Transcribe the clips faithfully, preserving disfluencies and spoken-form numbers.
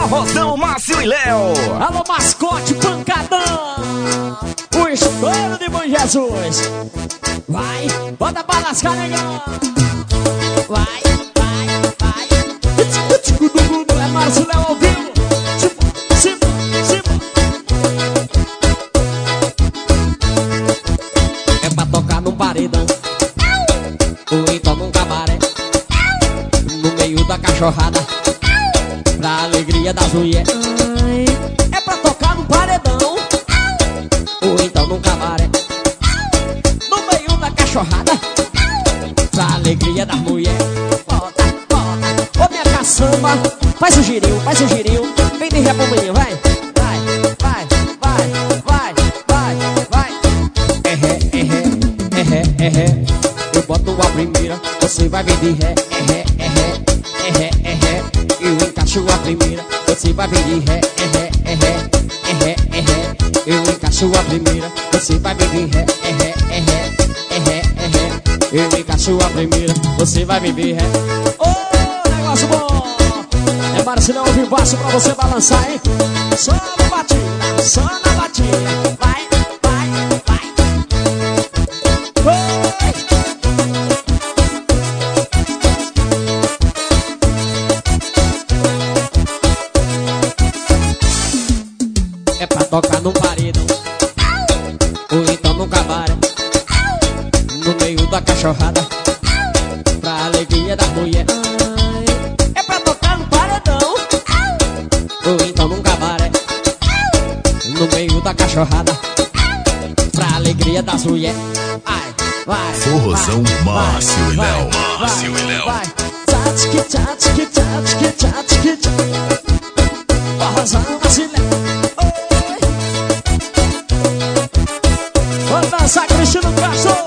Forrozão, Márcio e Léo. Alô, mascote pancadão, o estouro de Bom Jesus. Vai, bota pra lascar, negão. Vai, vai, vai. É Márcio e Léo ao vivo. Cima, cima. É pra tocar num paredão ou então num cabaré, no meio da cachorrada, pra alegria das mulheres. É pra tocar num paredão ou então num cabaré, no meio da cachorrada, pra alegria das mulheres. Bota, bota, ô minha caçamba, faz o girinho, faz o girinho. Vem de ré pro menino, vai. Vai, vai, vai, vai, vai, vai. É ré, é ré, é ré, é ré. Eu boto a primeira, você vai vir de ré. É ré, é ré, é ré, é ré. Eu encaixo a primeira, você vai vir de ré. É ré, é ré, é ré, é ré. Eu encaixo a primeira, você vai vir de ré. É ré, é ré, é ré, é ré. Eu encaixo a primeira, você vai vir de ré. Ô, negócio bom! É Marcinão ao vivaço pra você balançar, hein? Só na batida, só na batida. Vai, vai, vai. Oi! É pra tocar num paredão ou então num cabaré, no meio da cachorrada, pra alegria da mulher. É pra tocar num paredão ou então num cabaré, no meio da cachorrada, pra alegria das mulheres. Ai, vai, Forrozão, Márcio e Léo. vai, Márcio e Léo. vai. Tchatsky, tchatsky, tchatsky, tchatsky, tchatsky. Forrozão, Márcio e Léo. Vamos dançar, Cristiano Castro.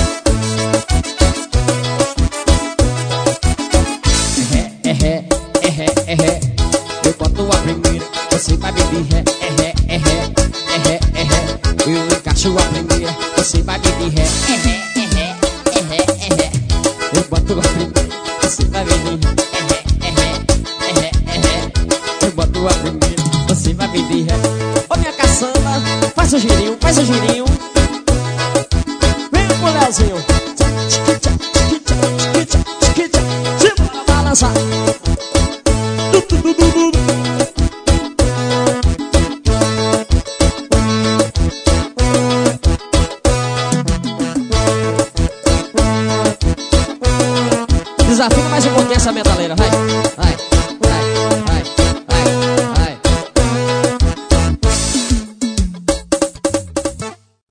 É ré, é ré, é ré. Eu boto a primeira, você vai vir de ré. É ré, é ré, é ré, é ré. Eu encaixo a primeira, você vai vir de ré. É ré, é ré, é ré, é ré. Eu boto a primeira, você vai vir de ré. É ré, é ré, é ré, é ré. Eu boto a primeira, você vai vir de ré. Ô minha caçamba, faz o girinho, faz o girinho.